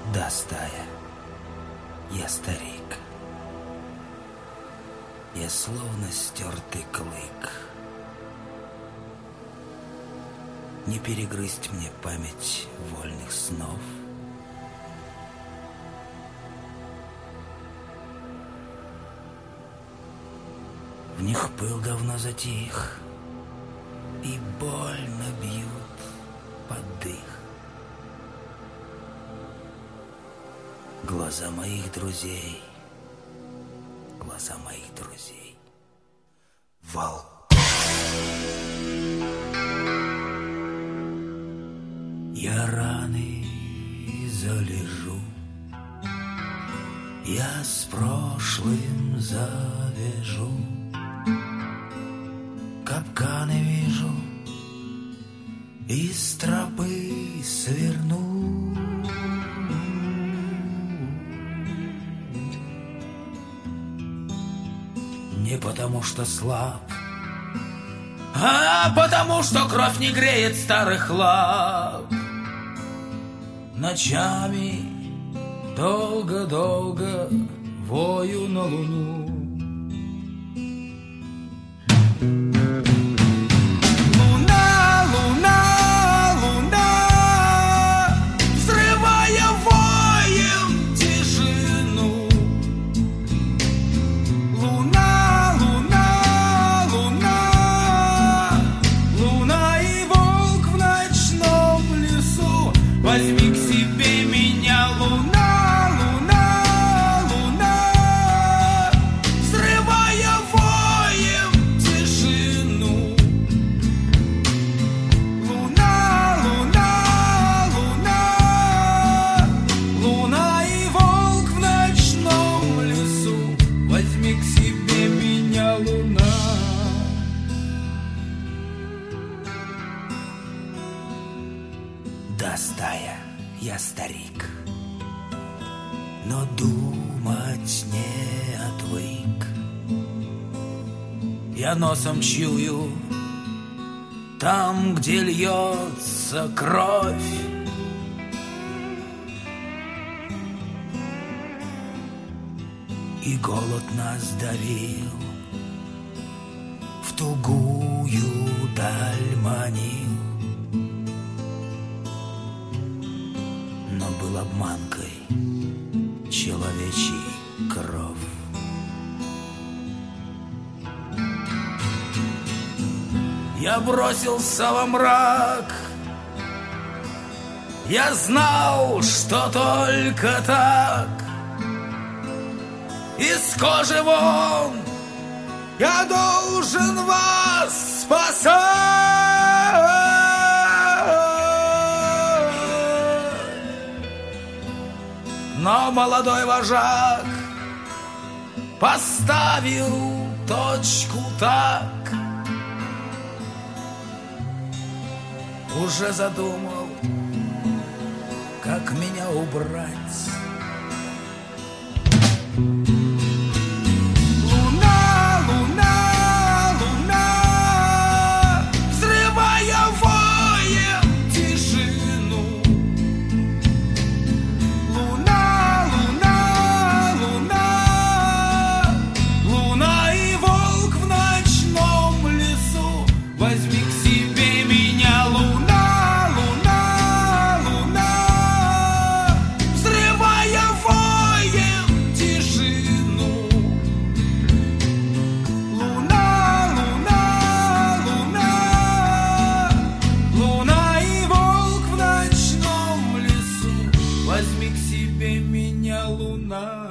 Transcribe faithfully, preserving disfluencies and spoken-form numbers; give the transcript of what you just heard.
Да, стая, я старик. Я словно стертый клык. Не перегрызть мне память вольных снов. В них пыл давно затих, и больно бьют под дых глаза моих друзей, глаза моих друзей. Волк. Я раны залежу, я с прошлым завяжу, капканы вижу, из тропы сверну. Не потому что слаб, а потому что кровь не греет старых лап. Ночами долго-долго вою на луну. Луна, луна, луна, взрывая воем тишину. Луна, луна, луна, луна и волк в ночном лесу. Возьми к себе меня, луна, луна, луна, взрывая воем тишину. Луна, луна, луна, луна и волк в ночном лесу. Возьми к себе меня, луна. Да, стая, я старик, но думать не отвык. Я носом чую там, где льется кровь. И голод нас давил, в тугую даль манил. Но был обманкой человечий кров. Я бросился во мрак, я знал, что только так. Из кожи вон я должен вас спасать. Но молодой вожак поставил точку так. Уже задумал, как меня убрать. Луна, луна, луна, взрывая воем тишину. Луна, луна, луна, луна и волк в ночном лесу. Возьми к себе меня, луна. Возьми к себе меня, луна.